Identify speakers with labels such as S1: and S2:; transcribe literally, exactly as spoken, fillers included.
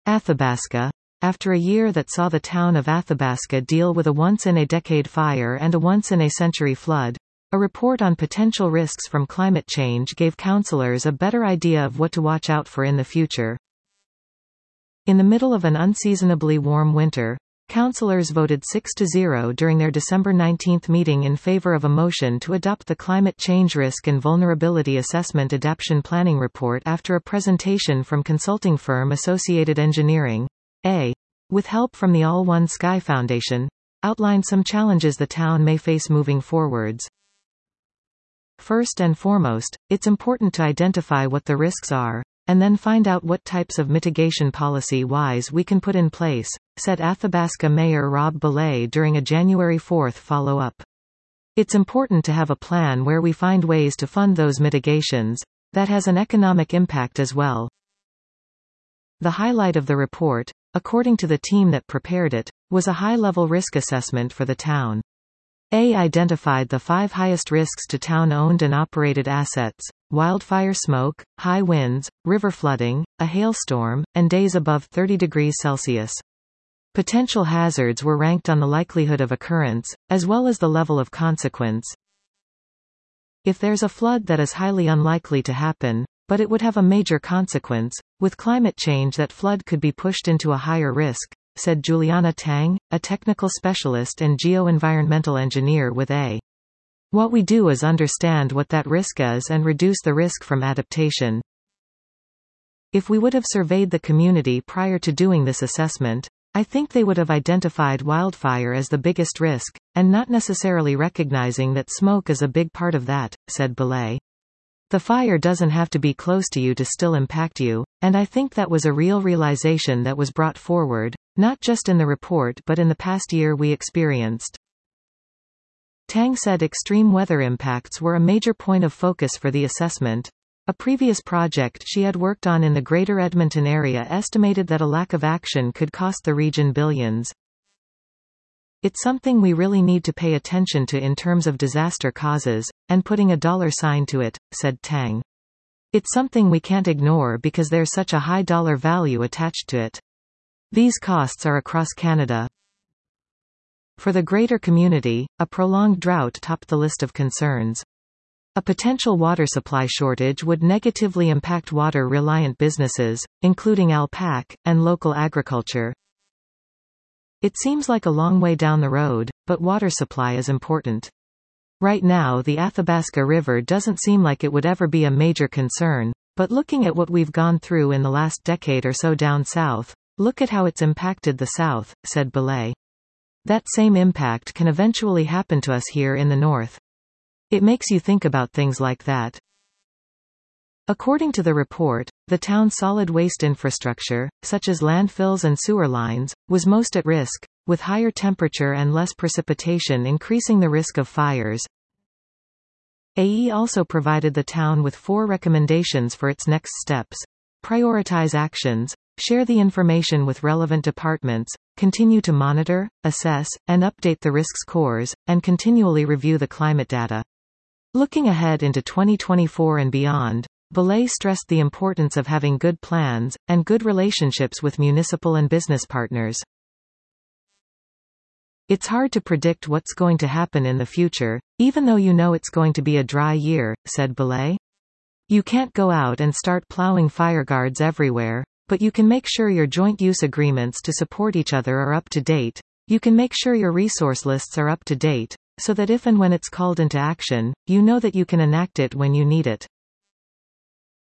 S1: Athabasca. After a year that saw the town of Athabasca deal with a once-in-a-decade fire and a once-in-a-century flood, a report on potential risks from climate change gave councillors a better idea of what to watch out for in the future. In the middle of an unseasonably warm winter, councillors voted six to zero during their December nineteenth meeting in favour of a motion to adopt the Climate Change Risk and Vulnerability Assessment Adaptation Planning Report after a presentation from consulting firm Associated Engineering, A, with help from the All One Sky Foundation, outlined some challenges the town may face moving forwards. First and foremost, it's important to identify what the risks are, and then find out what types of mitigation policy-wise we can put in place, said Athabasca Mayor Rob Belay during a January fourth follow-up. It's important to have a plan where we find ways to fund those mitigations, that has an economic impact as well. The highlight of the report, according to the team that prepared it, was a high-level risk assessment for the town. A identified the five highest risks to town-owned and operated assets: wildfire smoke, high winds, river flooding, a hailstorm, and days above thirty degrees Celsius. Potential hazards were ranked on the likelihood of occurrence, as well as the level of consequence. If there's a flood that is highly unlikely to happen, but it would have a major consequence, with climate change that flood could be pushed into a higher risk, said Juliana Tang, a technical specialist and geo-environmental engineer with A. What we do is understand what that risk is and reduce the risk from adaptation. If we would have surveyed the community prior to doing this assessment, I think they would have identified wildfire as the biggest risk, and not necessarily recognizing that smoke is a big part of that, said Belay. The fire doesn't have to be close to you to still impact you, and I think that was a real realization that was brought forward, not just in the report but in the past year we experienced. Tang said extreme weather impacts were a major point of focus for the assessment. A previous project she had worked on in the Greater Edmonton area estimated that a lack of action could cost the region billions. It's something we really need to pay attention to in terms of disaster causes, and putting a dollar sign to it, said Tang. It's something we can't ignore because there's such a high dollar value attached to it. These costs are across Canada. For the greater community, a prolonged drought topped the list of concerns. A potential water supply shortage would negatively impact water-reliant businesses, including Alpac, and local agriculture. It seems like a long way down the road, but water supply is important. Right now the Athabasca River doesn't seem like it would ever be a major concern, but looking at what we've gone through in the last decade or so down south, look at how it's impacted the south, said Belay. That same impact can eventually happen to us here in the north. It makes you think about things like that. According to the report, the town's solid waste infrastructure, such as landfills and sewer lines, was most at risk, with higher temperature and less precipitation increasing the risk of fires. A E also provided the town with four recommendations for its next steps. Prioritize actions, share the information with relevant departments, continue to monitor, assess, and update the risk scores, and continually review the climate data. Looking ahead into twenty twenty-four and beyond, Belay stressed the importance of having good plans, and good relationships with municipal and business partners. It's hard to predict what's going to happen in the future, even though you know it's going to be a dry year, said Belay. You can't go out and start plowing fireguards everywhere, but you can make sure your joint use agreements to support each other are up to date. You can make sure your resource lists are up to date, so that if and when it's called into action, you know that you can enact it when you need it.